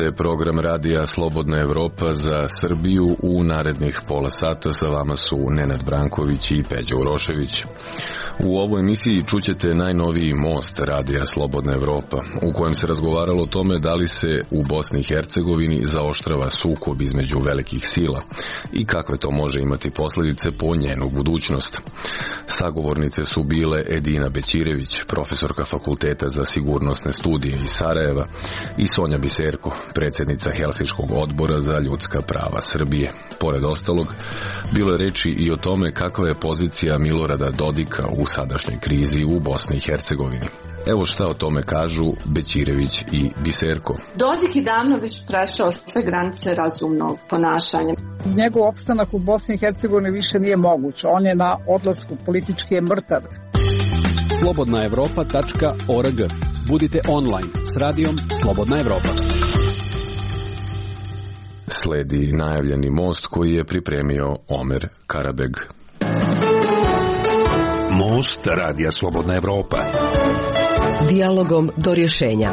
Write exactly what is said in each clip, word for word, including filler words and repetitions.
Slušate program radija Slobodna Evropa za Srbiju. U narednih pola sata sa vama su Nenad Branković i Peđa Urošević. U ovoj emisiji čućete najnoviji most radija Slobodna Evropa, u kojem se razgovaralo o tome da li se u Bosni i Hercegovini zaoštrava sukob između velikih sila i kakve to može imati posljedice po njenu budućnost. Sagovornice su bile Edina Bećirević, profesorka Fakulteta za sigurnosne studije iz Sarajeva, i Sonja Biserko, predsjednica Helsinškog odbora za ljudska prava Srbije. Pored ostalog, bilo je reči i o tome kakva je pozicija Milorada Dodika u sadašnjoj krizi u Bosni i Hercegovini. Evo šta o tome kažu Bećirević i Biserko. Dodik je davno već prešao sve granice razumnog ponašanja. Njegov opstanak u Bosni i Hercegovini više nije moguć. On je na odlasku, politički je mrtav. slobodna evropa tačka org. Budite online s radijom Slobodna Evropa. Sledi najavljeni most koji je pripremio Omer Karabeg. Most radija Slobodna Evropa. Dijalogom do rješenja.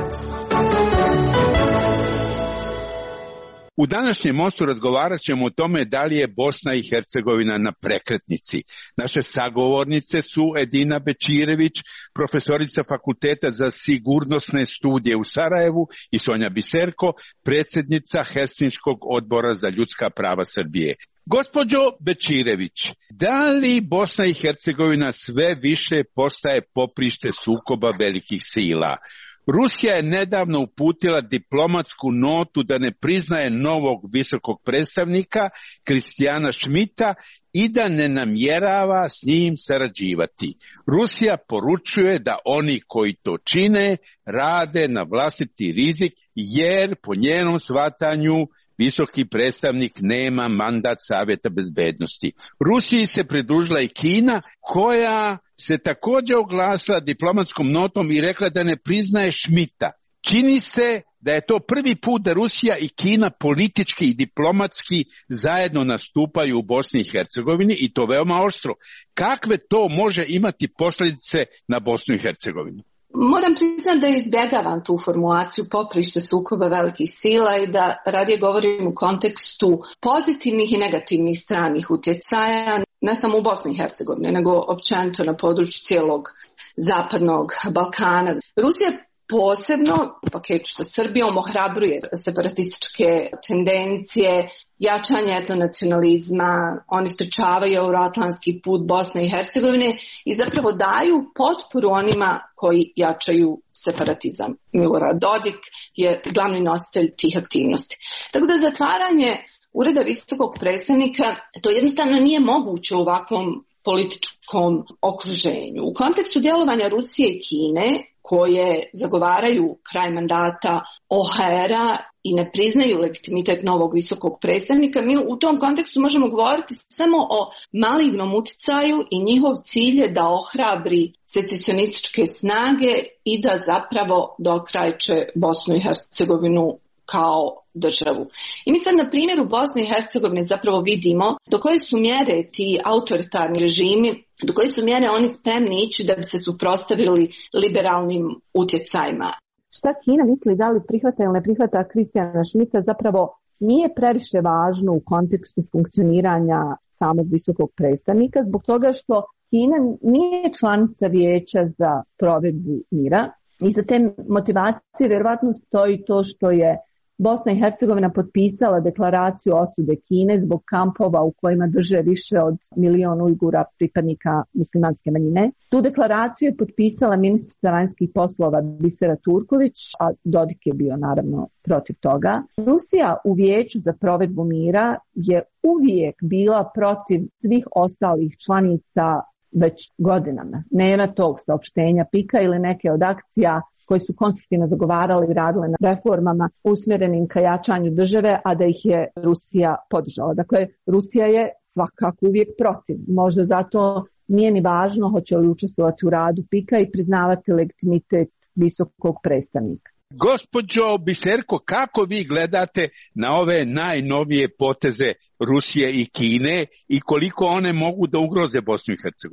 U današnjem mostu razgovarat ćemo o tome da li je Bosna i Hercegovina na prekretnici. Naše sagovornice su Edina Bećirević, profesorica Fakulteta za sigurnosne studije u Sarajevu, i Sonja Biserko, predsjednica Helsinškog odbora za ljudska prava Srbije. Gospođo Bećirević, da li Bosna i Hercegovina sve više postaje poprište sukoba velikih sila? Rusija je nedavno uputila diplomatsku notu da ne priznaje novog visokog predstavnika Kristijana Šmita i da ne namjerava s njim sarađivati. Rusija poručuje da oni koji to čine rade na vlastiti rizik, jer po njenom shvatanju visoki predstavnik nema mandat Savjeta bezbednosti. Rusiji se pridružila i Kina, koja se također oglasila diplomatskom notom i rekla da ne priznaje Šmita. Čini se da je to prvi put da Rusija i Kina politički i diplomatski zajedno nastupaju u Bosni i Hercegovini, i to veoma oštro. Kakve to može imati posljedice na Bosnu i Hercegovinu? Moram priznati da izbjegavam tu formulaciju poprište sukoba velikih sila i da radije govorim u kontekstu pozitivnih i negativnih stranih utjecaja, ne samo u Bosni i Hercegovini, nego općenito na području cijelog zapadnog Balkana. Rusija posebno u paketu sa Srbijom ohrabruje separatističke tendencije, jačanje etnonacionalizma, oni sprečavaju euroatlantski put Bosne i Hercegovine i zapravo daju potporu onima koji jačaju separatizam. Milorad Dodik je glavni nositelj tih aktivnosti. Tako da zatvaranje ureda visokog predstavnika, to jednostavno nije moguće u ovakvom političkom okruženju. U kontekstu djelovanja Rusije i Kine, koje zagovaraju kraj mandata O H R-a i ne priznaju legitimitet novog visokog predstavnika, mi u tom kontekstu možemo govoriti samo o malignom utjecaju i njihov cilj je da ohrabri secesionističke snage i da zapravo dokrajče Bosnu i Hercegovinu kao državu. I mi sad na primjeru Bosne i Hercegovine zapravo vidimo do koje su mjere ti autoritarni režimi, do koje su mjere oni spremni ići da bi se suprotstavili liberalnim utjecajima. Šta Kina misli, da li prihvata ili ne prihvata Kristijana Šmita, zapravo nije previše važno u kontekstu funkcioniranja samog visokog predstavnika, zbog toga što Kina nije članica Vijeća za provedbu mira i za te motivacije vjerovatno stoji to što je Bosna i Hercegovina potpisala deklaraciju osude Kine zbog kampova u kojima drže više od milion Ujgura, pripadnika muslimanske manjine. Tu deklaraciju je potpisala ministrica vanjskih poslova Bisera Turković, a Dodik je bio naravno protiv toga. Rusija u Vijeću za provedbu mira je uvijek bila protiv svih ostalih članica već godinama. Nema tog saopštenja pika ili neke od akcija koji su konstruktivno zagovarali i radile na reformama usmjerenim ka jačanju države, a da ih je Rusija podržala. Dakle, Rusija je svakako uvijek protiv. Možda zato nije ni važno hoće li učestvovati u radu pika i priznavati legitimitet visokog predstavnika. Gospođo Biserko, kako vi gledate na ove najnovije poteze Rusije i Kine i koliko one mogu da ugroze Bosnu i Hercegovinu?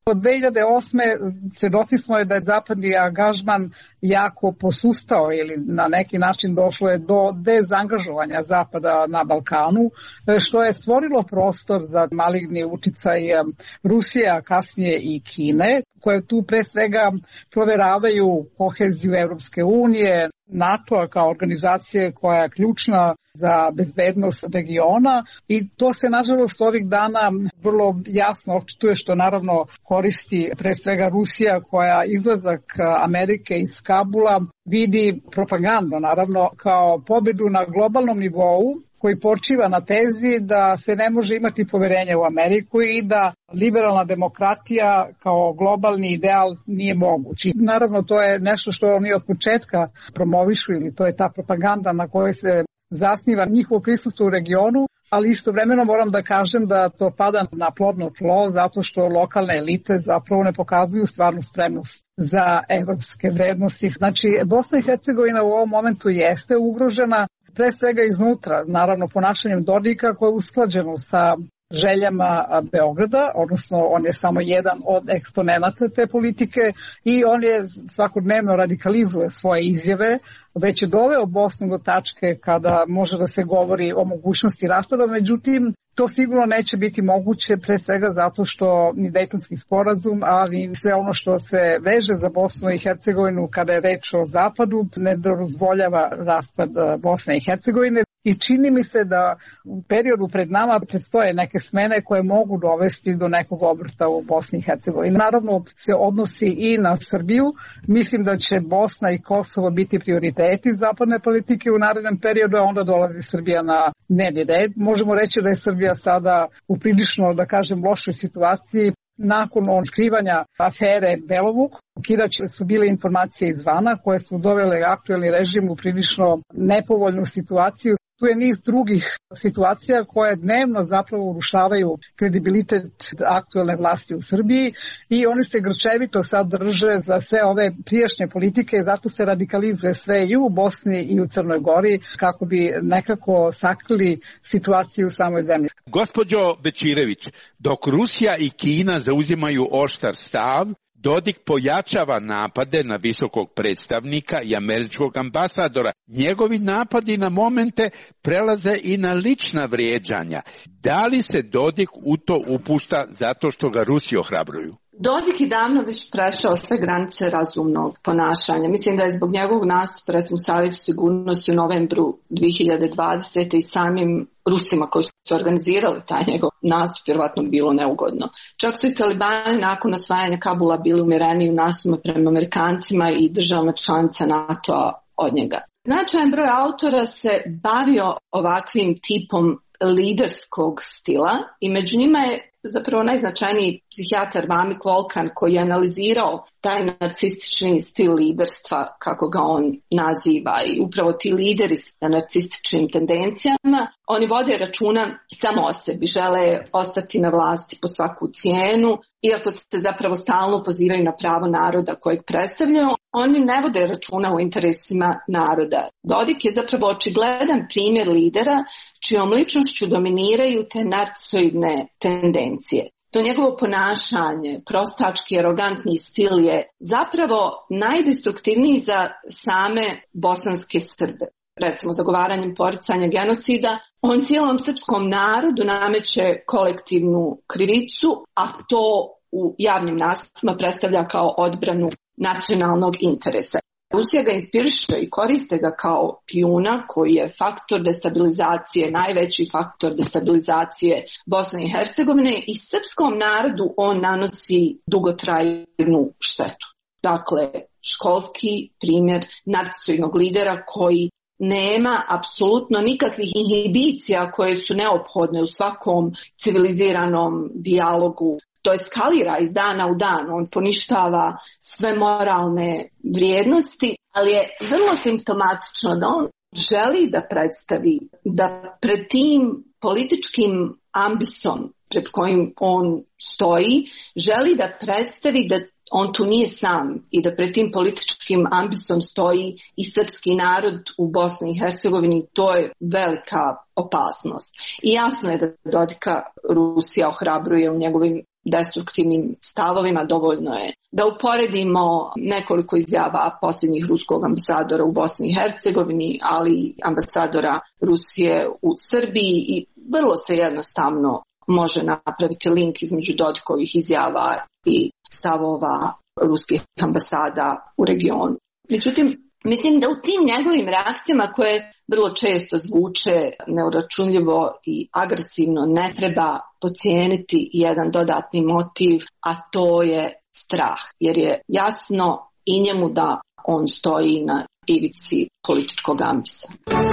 Od dve hiljade osme svjedoci smo je da je zapadni angažman jako posustao ili na neki način došlo je do dezangažovanja Zapada na Balkanu, što je stvorilo prostor za maligni uticaj Rusije, a kasnije i Kine, koje tu pre svega proveravaju koheziju Evropske unije, NATO kao organizacije koja je ključna za bezbednost regiona i to se nažalost ovih dana vrlo jasno očituje, što naravno koristi pre svega Rusija, koja izlazak Amerike iz Kabula vidi propagandno naravno kao pobedu na globalnom nivou, koji počiva na tezi da se ne može imati poverenje u Ameriku i da liberalna demokratija kao globalni ideal nije moguć. I naravno to je nešto što oni od početka promovišu, ili to je ta propaganda na kojoj se zasniva njihovo prisustvo u regionu, ali istovremeno moram da kažem da to pada na plodno tlo zato što lokalne elite zapravo ne pokazuju stvarnu spremnost za evropske vrednosti. Znači, Bosna i Hercegovina u ovom momentu jeste ugrožena pre svega iznutra, naravno ponašanjem Dodika koje je usklađeno sa željama Beograda, odnosno on je samo jedan od eksponenata te politike i on je svakodnevno radikalizuje svoje izjave, već je doveo Bosnu do tačke kada može da se govori o mogućnosti raspada, međutim to sigurno neće biti moguće pre svega zato što ni Dejtonski sporazum, ali sve ono što se veže za Bosnu i Hercegovinu kada je reč o zapadu ne dozvoljava raspad Bosne i Hercegovine. I čini mi se da u periodu pred nama predstoje neke smene koje mogu dovesti do nekog obrta u Bosni i Hercegovini. Naravno se odnosi i na Srbiju. Mislim da će Bosna i Kosovo biti prioriteti zapadne politike u narednom periodu, a onda dolazi Srbija na dnevni red. Možemo reći da je Srbija sada u prilično, da kažem, lošoj situaciji. Nakon otkrivanja afere Belovuk, Kirač su bile informacije izvana koje su dovele aktuelni režim u prilično nepovoljnu situaciju. Tu je niz drugih situacija koje dnevno zapravo urušavaju kredibilitet aktuelne vlasti u Srbiji i oni se grčevito sad drže za sve ove prijašnje politike, zato se radikalizuje sve i u Bosni i u Crnoj Gori kako bi nekako sakrili situaciju u samoj zemlji. Gospođo Bećirević, dok Rusija i Kina zauzimaju oštar stav, Dodik pojačava napade na visokog predstavnika i američkog ambasadora. Njegovi napadi na momente prelaze i na lična vrijeđanja. Da li se Dodik u to upušta zato što ga Rusi ohrabruju? Dodik je davno već prešao sve granice razumnog ponašanja. Mislim da je zbog njegovog nastupa, recimo Savjetu sigurnosti u novembru dvije hiljade dvadesete i samim Rusima koji su organizirali taj njegov nastup vjerovatno bilo neugodno. Čak su i talibani nakon osvajanja Kabula bili umjereniji u nastupima prema Amerikancima i državama članica NATO-a od njega. Značajan broj autora se bavio ovakvim tipom liderskog stila i među njima je zapravo najznačajniji psihijatar Vamik Volkan koji je analizirao taj narcistični stil liderstva, kako ga on naziva, i upravo ti lideri sa narcističnim tendencijama, oni vode računa samo o sebi, žele ostati na vlasti po svaku cijenu, iako se zapravo stalno pozivaju na pravo naroda kojeg predstavljaju, oni ne vode računa o interesima naroda. Dodik je zapravo očigledan primjer lidera čijom ličnošću dominiraju te narcisoidne tendencije. To njegovo ponašanje, prostački, arogantni stil je zapravo najdestruktivniji za same bosanske Srbe. Recimo, zagovaranjem poricanja genocida, on cijelom srpskom narodu nameće kolektivnu krivicu, a to u javnim nastupima predstavlja kao odbranu nacionalnog interesa. Rusija ga inspiriše i koriste ga kao pijuna koji je faktor destabilizacije, najveći faktor destabilizacije Bosne i Hercegovine, i srpskom narodu on nanosi dugotrajnu štetu. Dakle, školski primjer narcisoidnog lidera koji nema apsolutno nikakvih inhibicija koje su neophodne u svakom civiliziranom dijalogu. To eskalira iz dana u dan, on poništava sve moralne vrijednosti, ali je vrlo simptomatično da on želi da predstavi da pred tim političkim ambisom pred kojim on stoji, želi da predstavi da on tu nije sam i da pred tim političkim ambisom stoji i srpski narod u Bosni i Hercegovini. To je velika opasnost. I jasno je da Dodika Rusija ohrabruje u njegovim destruktivnim stavovima, dovoljno je da uporedimo nekoliko izjava posljednjih ruskog ambasadora u Bosni i Hercegovini, ali i ambasadora Rusije u Srbiji i vrlo se jednostavno može napraviti link između Dodikovih izjava i stavova ruskih ambasada u regionu. Međutim, mislim da u tim njegovim reakcijama koje vrlo često zvuče neuračunljivo i agresivno ne treba podcijeniti jedan dodatni motiv, a to je strah. Jer je jasno i njemu da on stoji na ivici političkog ambisa.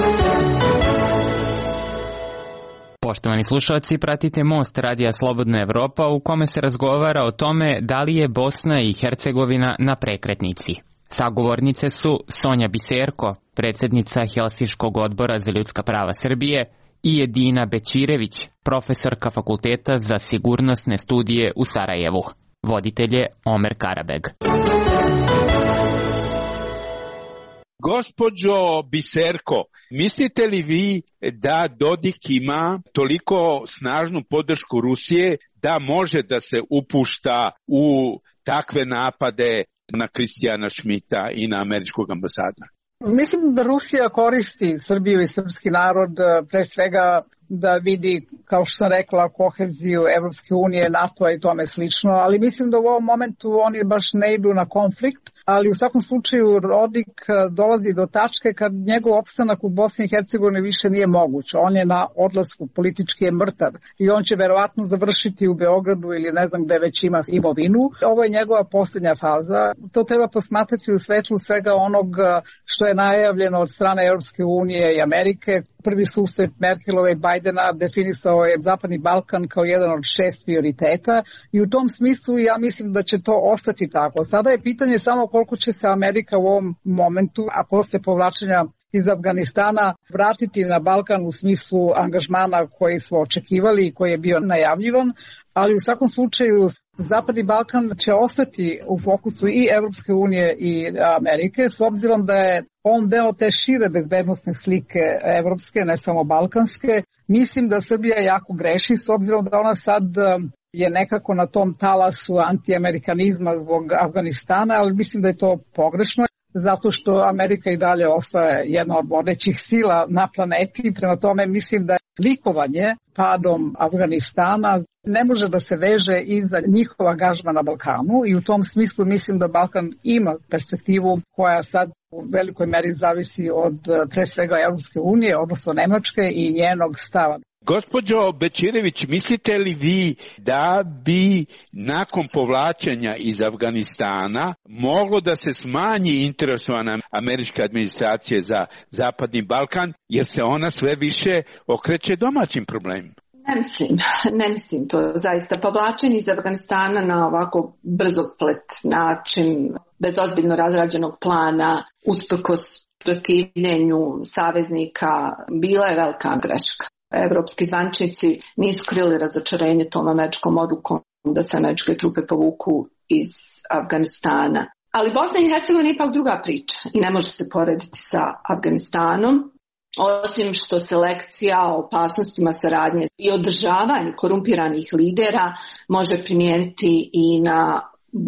Poštovani slušalci, pratite Most Radija Slobodna Evropa u kome se razgovara o tome da li je Bosna i Hercegovina na prekretnici. Sagovornice su Sonja Biserko, predsjednica Helsinškog odbora za ljudska prava Srbije, i Edina Bećirević, profesorka Fakulteta za sigurnosne studije u Sarajevu. Voditelj je Omer Karabeg. Gospođo Biserko, mislite li vi da Dodik ima toliko snažnu podršku Rusije da može da se upušta u takve napade na Kristijana Šmita i na američkog ambasadora? Mislim da Rusija koristi Srbiju i srpski narod pre svega da vidi, kao što sam rekla, koheziju Evropske unije, NATO-a i tome slično, ali mislim da u ovom momentu oni baš ne idu na konflikt, ali u svakom slučaju Dodik dolazi do tačke kad njegov opstanak u Bosni i Hercegovini više nije moguć. On je na odlasku, politički je mrtav i on će verovatno završiti u Beogradu ili ne znam gde već ima imovinu. Ovo je njegova posljednja faza. To treba posmatrati u svetlu svega onog što je najavljeno od strane Evropske unije i Amerike. Prvi susret Merkelove i Bajdena definisao je Zapadni Balkan kao jedan od šest prioriteta i u tom smislu ja mislim da će to ostati tako. Sada je pitanje samo koliko će se Amerika u ovom momentu, a posle povlačenja iz Afganistana, vratiti na Balkan u smislu angažmana koji smo očekivali i koji je bio najavljivan, ali u svakom slučaju Zapadni Balkan će ostati u fokusu i Evropske unije i Amerike, s obzirom da je on deo te šire bezbednostne slike evropske, ne samo balkanske. Mislim da Srbija jako greši, s obzirom da ona sad je nekako na tom talasu antiamerikanizma zbog Afganistana, ali mislim da je to pogrešno, zato što Amerika i dalje ostaje jedna od vodećih sila na planeti. Prema tome mislim da je likovanje padom Afganistana ne može da se veže iza njihova angažma na Balkanu i u tom smislu mislim da Balkan ima perspektivu koja sad u velikoj meri zavisi od pre svega Evropske unije, odnosno Nemačke i njenog stava. Gospođo Bećirević, mislite li vi da bi nakon povlačenja iz Afganistana moglo da se smanji interesovana američka administracija za Zapadni Balkan, jer se ona sve više okreće domaćim problemima? Ne mislim, ne mislim to zaista. Povlačenje iz Afganistana na ovako brzoplet način, bez ozbiljno razrađenog plana, usprkos protivljenju saveznika, bila je velika greška. Evropski zvančnici nisu krili razočarenje tom američkom odlukom da se američke trupe povuku iz Afganistana. Ali Bosna i Hercegovina je ipak druga priča i ne može se porediti sa Afganistanom. Osim što se lekcija o opasnostima saradnje i održavanju korumpiranih lidera može primijeniti i na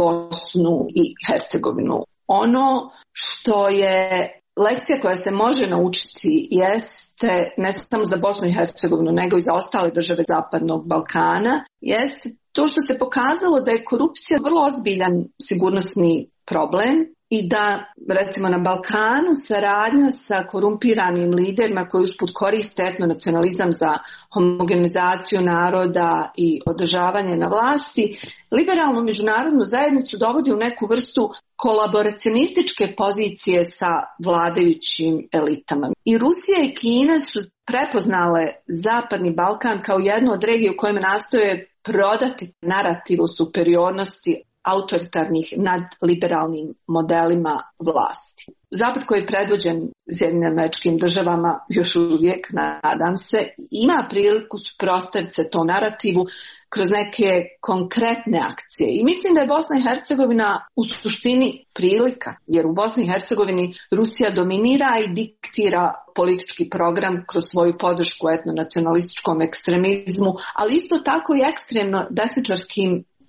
Bosnu i Hercegovinu. Ono što je lekcija koja se može naučiti jeste, ne samo za Bosnu i Hercegovinu, nego i za ostale države Zapadnog Balkana, jeste to što se pokazalo da je korupcija vrlo ozbiljan sigurnosni problem i da, recimo na Balkanu, saradnja sa korumpiranim liderima koji usput koriste etnonacionalizam za homogenizaciju naroda i održavanje na vlasti, liberalnu međunarodnu zajednicu dovodi u neku vrstu kolaboracionističke pozicije sa vladajućim elitama. I Rusija i Kina su prepoznale Zapadni Balkan kao jednu od regija u kojima nastoje prodati narativ o superiornosti autoritarnih nad liberalnim modelima vlasti. Zapad koji je predvođen Sjedinjenim Američkim Državama još uvijek, nadam se, ima priliku suprotstaviti se tom narativu kroz neke konkretne akcije. I mislim da je Bosna i Hercegovina u suštini prilika, jer u Bosni i Hercegovini Rusija dominira i diktira politički program kroz svoju podršku etnonacionalističkom ekstremizmu, ali isto tako i ekstremno desničarskim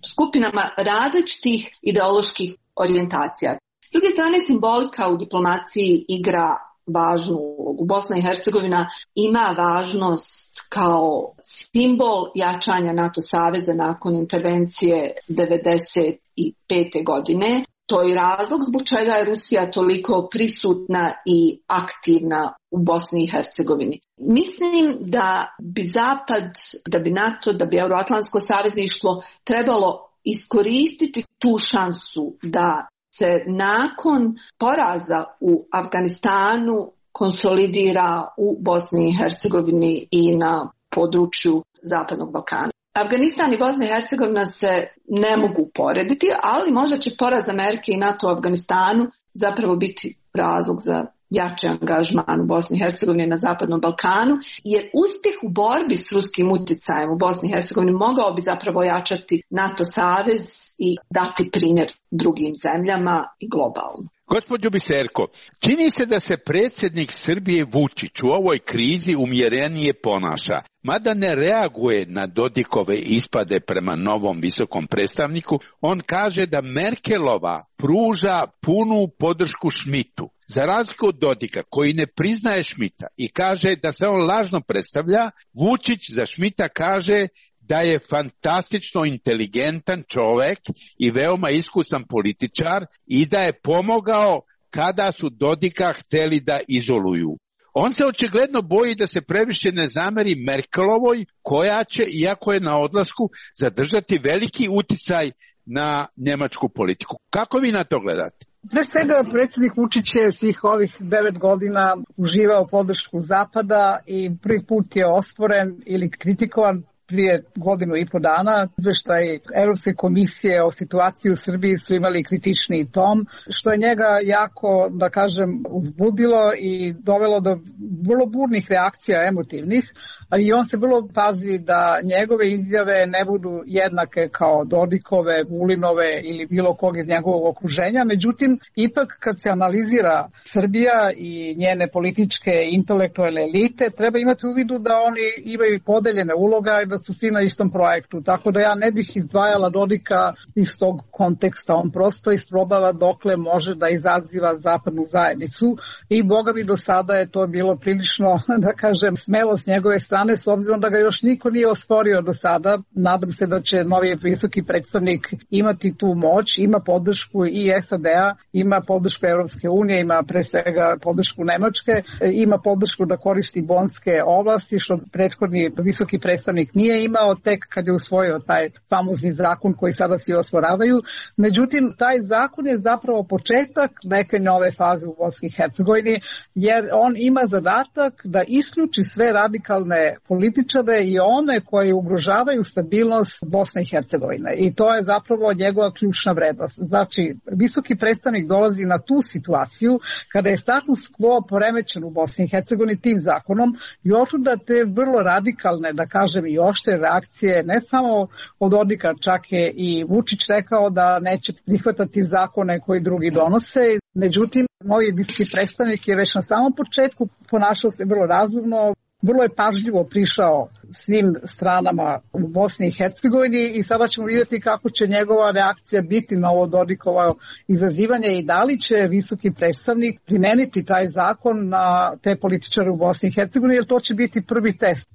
skupinama različitih ideoloških orijentacija. S druge strane, simbolika u diplomaciji igra važnu ulogu. Bosna i Hercegovina ima važnost kao simbol jačanja NATO saveza nakon intervencije devedeset pete godine. To je razlog zbog čega je Rusija toliko prisutna i aktivna u Bosni i Hercegovini. Mislim da bi Zapad, da bi NATO, da bi Euroatlantsko savezništvo trebalo iskoristiti tu šansu da se nakon poraza u Afganistanu konsolidira u Bosni i Hercegovini i na području Zapadnog Balkana. Afganistan i Bosna i Hercegovina se ne mogu porediti, ali možda će poraz Amerike i NATO u Afganistanu zapravo biti razlog za jači angažman u Bosni i Hercegovini na Zapadnom Balkanu, jer uspjeh u borbi s ruskim utjecajem u Bosni i Hercegovini mogao bi zapravo jačati NATO savez i dati primjer drugim zemljama i globalno. Gospođo Biserko, čini se da se predsjednik Srbije Vučić u ovoj krizi umjerenije ponaša, mada ne reaguje na Dodikove ispade prema novom visokom predstavniku. On kaže da Merkelova pruža punu podršku Schmidtu, za razliku od Dodika koji ne priznaje Schmidta i kaže da se on lažno predstavlja. Vučić za Schmidta kaže da je fantastično inteligentan čovjek i veoma iskusan političar i da je pomogao kada su Dodika htjeli da izoluju. On se očigledno boji da se previše ne zameri Merkelovoj, koja će, iako je na odlasku, zadržati veliki uticaj na njemačku politiku. Kako vi na to gledate? Pre svega, predsjednik Vučić je svih ovih devet godina uživao podršku Zapada i prvi put je osporen ili kritikovan prije godinu i po dana. Izveštaj Europske komisije o situaciji u Srbiji su imali kritični tom, što je njega jako, da kažem, uzbudilo i dovelo do vrlo burnih reakcija emotivnih. I on se vrlo pazi da njegove izjave ne budu jednake kao Dodikove, Vulinove ili bilo kog iz njegovog okruženja. Međutim, ipak kad se analizira Srbija i njene političke intelektualne elite, treba imati u vidu da oni imaju podeljene uloga i da su svi na istom projektu. Tako da ja ne bih izdvajala Dodika iz tog konteksta. On prosto isprobava dokle može da izaziva zapadnu zajednicu i boga mi do sada je to bilo prilično, da kažem, smelo s njegove strane, s obzirom da ga još niko nije osporio do sada. Nadam se da će novi visoki predstavnik imati tu moć, ima podršku i S A D-a, ima podršku Europske unije, ima pre svega podršku Nemačke, ima podršku da koristi bonske oblasti, što prethodni visoki predstavnik nije imao tek kad je usvojio taj famozni zakon koji sada svi osporavaju. Međutim, taj zakon je zapravo početak neke nove faze u Bosni i Hercegovini, jer on ima zadatak da isključi sve radikalne političare i one koji ugrožavaju stabilnost Bosne i Hercegovine. I to je zapravo njegova ključna vrednost. Znači, visoki predstavnik dolazi na tu situaciju kada je status quo poremećen u Bosni i Hercegovini tim zakonom i otuda te vrlo radikalne, da kažem, i oštre reakcije, ne samo od Dodika, čak je i Vučić rekao da neće prihvatati zakone koji drugi donose. Međutim, novi visoki predstavnik je već na samom početku ponašao se vrlo razumno, vrlo je pažljivo prišao svim stranama u Bosni i Hercegovini i sada ćemo vidjeti kako će njegova reakcija biti na ovo Dodikovo izazivanje i da li će visoki predstavnik primeniti taj zakon na te političare u Bosni i Hercegovini, jer to će biti prvi test.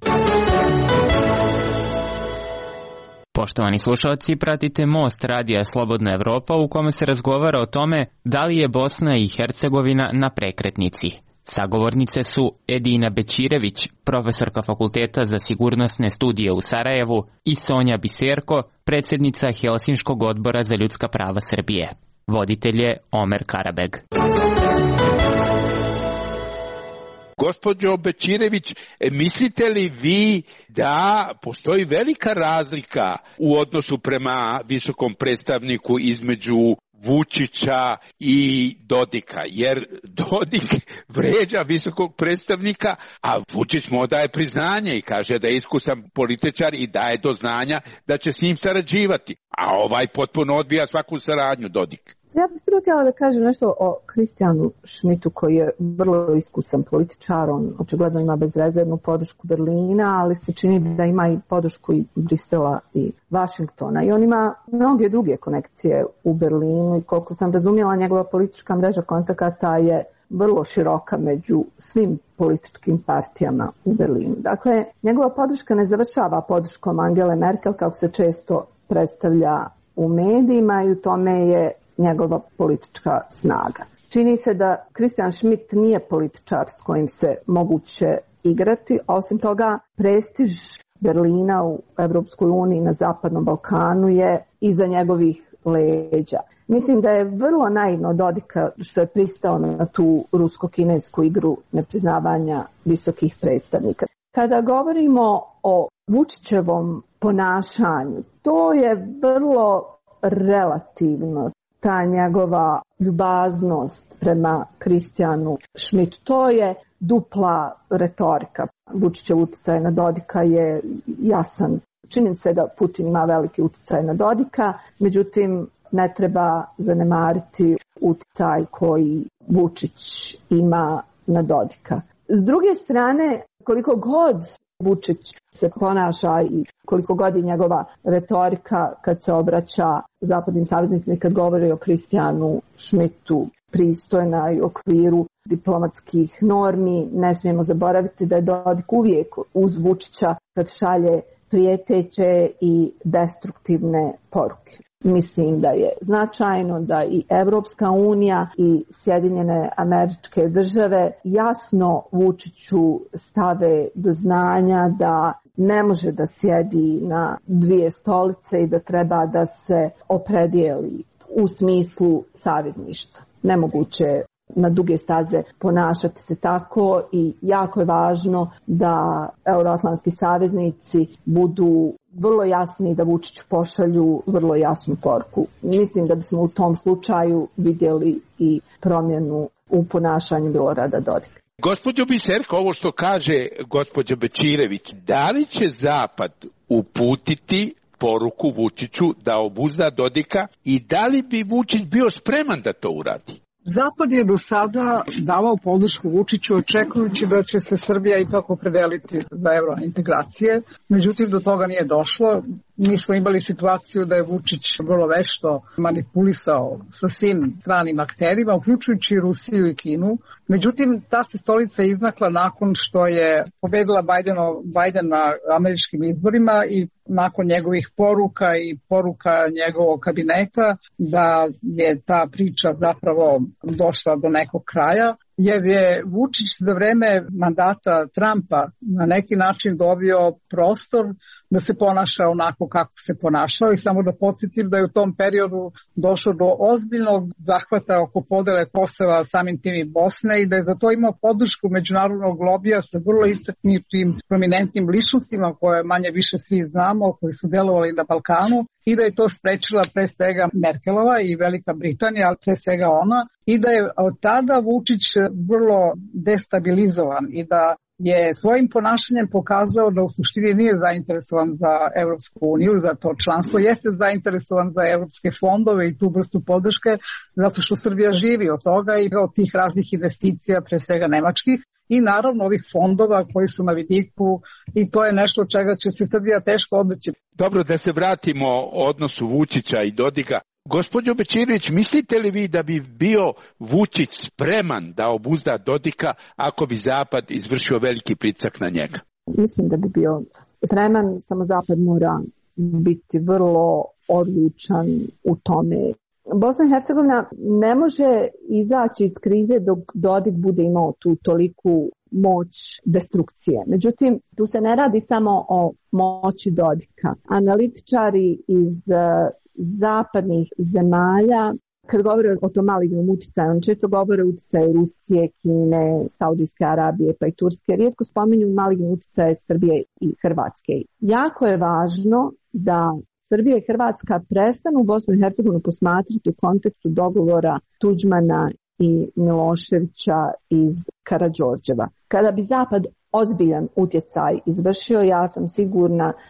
Poštovani slušalci, pratite Most radija Slobodna Evropa u kome se razgovara o tome da li je Bosna i Hercegovina na prekretnici. Sagovornice su Edina Bećirević, profesorka Fakulteta za sigurnosne studije u Sarajevu, i Sonja Biserko, predsjednica Helsinškog odbora za ljudska prava Srbije. Voditelj je Omer Karabeg. Gospođo Bećirević, mislite li vi da postoji velika razlika u odnosu prema visokom predstavniku između Vučića i Dodika, jer Dodik vređa visokog predstavnika, a Vučić mu daje priznanje i kaže da je iskusan političar i daje do znanja da će s njim sarađivati, a ovaj potpuno odbija svaku saradnju, Dodik. Ja bih prvo htjela da kažem nešto o Kristijanu Schmidtu koji je vrlo iskusan političar, on očigledno ima bezrezervnu podršku Berlina, ali se čini da ima i podršku i Brisela i Vašingtona i on ima mnoge druge konekcije u Berlinu i koliko sam razumjela njegova politička mreža kontakata je vrlo široka među svim političkim partijama u Berlinu. Dakle, njegova podrška ne završava podrškom Angele Merkel kako se često predstavlja u medijima i u tome je njegova politička snaga. Čini se da Christian Schmidt nije političar s kojim se moguće igrati, a osim toga prestiž Berlina u Europskoj uniji na Zapadnom Balkanu je iza njegovih leđa. Mislim da je vrlo naivno Dodika što je pristao na tu rusko-kinesku igru nepriznavanja visokih predstavnika. Kada govorimo o Vučićevom ponašanju, to je vrlo relativno. Ta njegova ljubaznost prema Kristijanu Schmidtu, to je dupla retorika. Vučićev utjecaj na Dodika je jasan. Čini se da Putin ima veliki utjecaj na Dodika, međutim ne treba zanemariti utjecaj koji Vučić ima na Dodika. S druge strane, koliko god Vučić se ponaša i koliko god je njegova retorika kad se obraća zapadnim saveznicima i kad govori o Kristijanu Schmidtu pristojna i u okviru diplomatskih normi, ne smijemo zaboraviti da je Dodik uvijek uz Vučića kad šalje prijeteće i destruktivne poruke. Mislim da je značajno da i Evropska unija i Sjedinjene Američke Države jasno Vučiću stave do znanja da ne može da sjedi na dvije stolice i da treba da se opredijeli u smislu savezništva. Nemoguće na duge staze ponašati se tako i jako je važno da euroatlantski saveznici budu vrlo jasni, da Vučiću pošalju vrlo jasnu poruku. Mislim da bismo u tom slučaju vidjeli i promjenu u ponašanju Milorada Dodika. Gospođo Biserko, ovo što kaže gospođa Bečirević, da li će Zapad uputiti poruku Vučiću da obuzda Dodika i da li bi Vučić bio spreman da to uradi? Zapad je do sada davao podršku Vučiću očekujući da će se Srbija ipak opredeliti za eurointegracije. Međutim, do toga nije došlo. Mi smo imali situaciju da je Vučić vrlo vešto manipulisao sa svim stranim akterima, uključujući Rusiju i Kinu. Međutim, ta se stolica izmakla nakon što je pobedila Bajdeno, Bajden na američkim izborima i nakon njegovih poruka i poruka njegovog kabineta da je ta priča zapravo došla do nekog kraja, jer je Vučić za vreme mandata Trumpa na neki način dobio prostor da se ponaša onako kako se ponašao i samo da podsjetim da je u tom periodu došlo do ozbiljnog zahvata oko podele Kosova, samim tim i Bosne i da je za to imao podršku međunarodnog lobija sa vrlo istaknutim prominentnim ličnostima koje manje više svi znamo, koji su delovali na Balkanu i da je to sprečila pre svega Merkelova i Velika Britanija, ali pre svega ona, i da je od tada Vučić vrlo destabilizovan i da je svojim ponašanjem pokazao da u suštini nije zainteresovan za Evropsku uniju, za to članstvo, jeste zainteresovan za evropske fondove i tu vrstu podrške, zato što Srbija živi od toga i od tih raznih investicija, pre svega nemačkih, i naravno ovih fondova koji su na vidiku i to je nešto od čega će se Srbija teško odreći. Dobro, da se vratimo odnosu Vučića i Dodika. Gospođo Bečirević, mislite li vi da bi bio Vučić spreman da obuzda Dodika ako bi Zapad izvršio veliki pritisak na njega? Mislim da bi bio spreman, samo Zapad mora biti vrlo odlučan u tome. Bosna i Hercegovina ne može izaći iz krize dok Dodik bude imao tu toliku moć destrukcije. Međutim, tu se ne radi samo o moći Dodika. Analitičari iz zapadnih zemalja, kad govore o tom malignom utjecaju, on često govore o utjecaju Rusije, Kine, Saudijske Arabije pa i Turske. Rijetko spominju maligni utjecaj Srbije i Hrvatske. Jako je važno da Srbija i Hrvatska prestanu Bosnu i Hercegovinu posmatrati u kontekstu dogovora Tuđmana i Miloševića iz Karađorđeva. Kada bi Zapad ozbiljan utjecaj izvršio, ja sam sigurna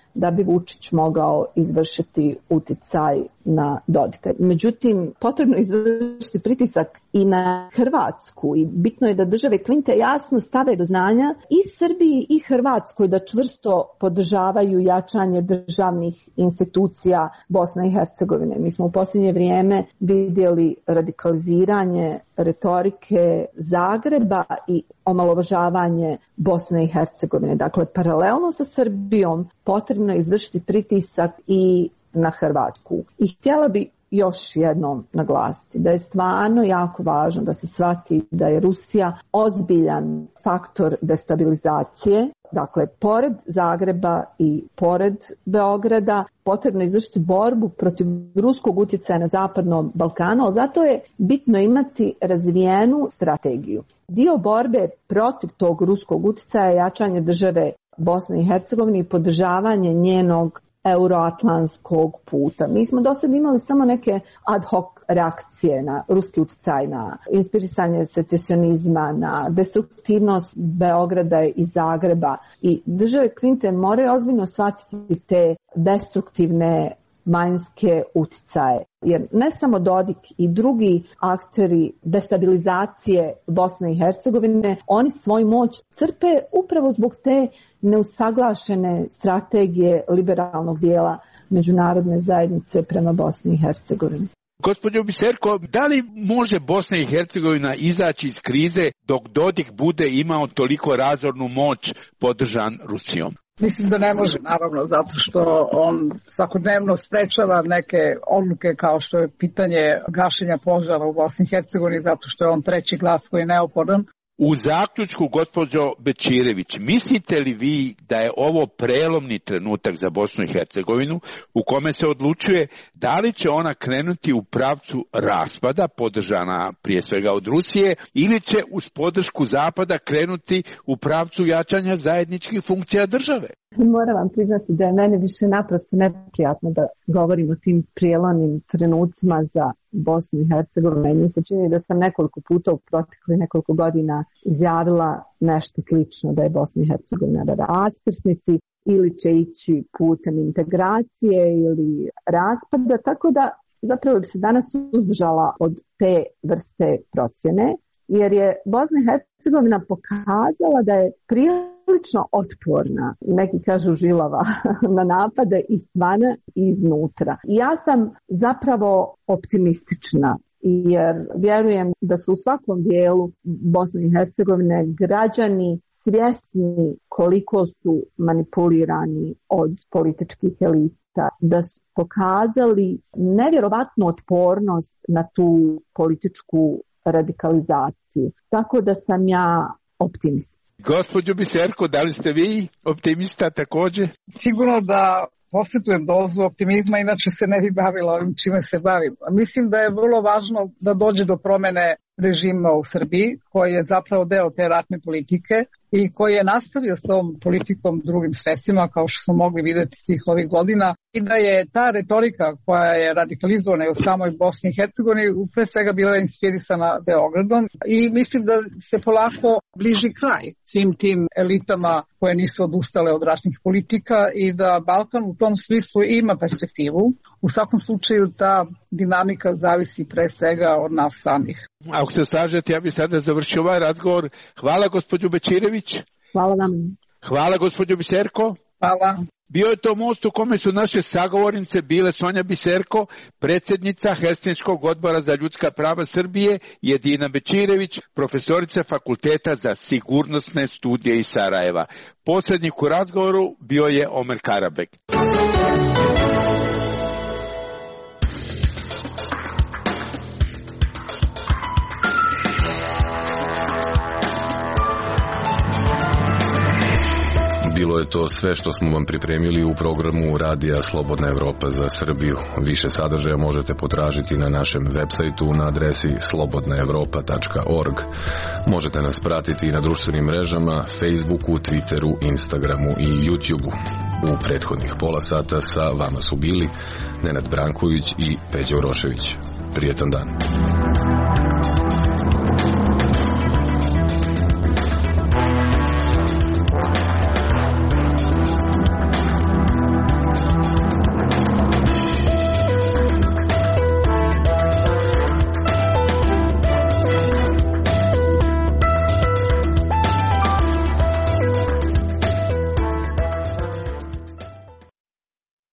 da bi Vučić mogao izvršiti uticaj na Dodika. Međutim, potrebno je izvršiti pritisak i na Hrvatsku i bitno je da države Kvinte jasno stave do znanja i Srbiji i Hrvatskoj da čvrsto podržavaju jačanje državnih institucija Bosne i Hercegovine. Mi smo u posljednje vrijeme vidjeli radikaliziranje retorike Zagreba i omalovažavanje Bosne i Hercegovine. Dakle, paralelno sa Srbijom potrebno je izvršiti pritisak i na Hrvatsku. I htjela bi još jednom naglasiti da je stvarno jako važno da se shvati da je Rusija ozbiljan faktor destabilizacije. Dakle, pored Zagreba i pored Beograda potrebno je izvršiti borbu protiv ruskog utjecaja na Zapadnom Balkanu, ali zato je bitno imati razvijenu strategiju. Dio borbe protiv tog ruskog utjecaja je jačanje države Bosne i Hercegovine i podržavanje njenog euroatlantskog puta. Mi smo do sad imali samo neke ad hoc reakcije na ruski utjecaj, na inspirisanje secesionizma, na destruktivnost Beograda i Zagreba. I države Kvinte moraju ozbiljno shvatiti te destruktivne vanjske utjecaje. Jer ne samo Dodik i drugi akteri destabilizacije Bosne i Hercegovine, oni svoju moć crpe upravo zbog te neusaglašene strategije liberalnog dijela međunarodne zajednice prema Bosni i Hercegovini. Gospođo Biserko, da li može Bosna i Hercegovina izaći iz krize dok Dodik bude imao toliko razornu moć podržan Rusijom? Mislim da ne može, naravno, zato što on svakodnevno sprečava neke odluke kao što je pitanje gašenja požara u Bosni i Hercegovini, zato što je on treći glas koji je neophodan. U zaključku, gospođo Bečirević, mislite li vi da je ovo prelomni trenutak za Bosnu i Hercegovinu u kome se odlučuje da li će ona krenuti u pravcu raspada, podržana prije svega od Rusije, ili će uz podršku Zapada krenuti u pravcu jačanja zajedničkih funkcija države? Moram vam priznati da je meni više naprosto neprijatno da govorim o tim prijelomnim trenucima za Bosnu i Hercegovinu. Mi se čini da sam nekoliko puta u proteklih nekoliko godina izjavila nešto slično, da je Bosna i Hercegovina na raskrsnici ili će ići putem integracije ili raspada, tako da zapravo bi se danas uzdržala od te vrste procjene, jer je Bosna i Hercegovina pokazala da je prilično otporna, neki kažu žilava, na napade izvana i iznutra. I ja sam zapravo optimistična, jer vjerujem da su u svakom dijelu Bosne i Hercegovine građani svjesni koliko su manipulirani od političkih elita, da su pokazali nevjerovatnu otpornost na tu političku radikalizaciju. Tako da sam ja optimist. Gospođo Biserko, da li ste vi optimista također? Sigurno da posjetujem dozu optimizma, inače se ne bi bavila ovim čime se bavim. Mislim da je vrlo važno da dođe do promjene režima u Srbiji, koji je zapravo deo te ratne politike i koji je nastavio s tom politikom drugim sredstvima, kao što smo mogli vidjeti svih ovih godina, i da je ta retorika koja je radikalizovana u samoj Bosni i Hercegovini pre svega bila inspirisana Beogradom i mislim da se polako bliži kraj svim tim elitama koje nisu odustale od ratnih politika i da Balkan u tom smislu ima perspektivu. U svakom slučaju ta dinamika zavisi pre svega od nas samih. Ako se slažete, ja bih sada završio ovaj razgovor. Hvala gospođo Bečirević. Hvala vam. Hvala gospođo Biserko. Hvala. Bio je to most u kome su naše sagovornice bile Sonja Biserko, predsjednica Helsinškog odbora za ljudska prava Srbije, i Edina Bečirević, profesorica Fakulteta za sigurnosne studije iz Sarajeva. Posrednik u razgovoru bio je Omer Karabek. Bilo je to sve što smo vam pripremili u programu Radija Slobodna Evropa za Srbiju. Više sadržaja možete potražiti na našem websajtu na adresi slobodna evropa tačka org. Možete nas pratiti i na društvenim mrežama, Facebooku, Twitteru, Instagramu i YouTubeu. U prethodnih pola sata sa vama su bili Nenad Branković i Peđa Urošević. Prijetan dan.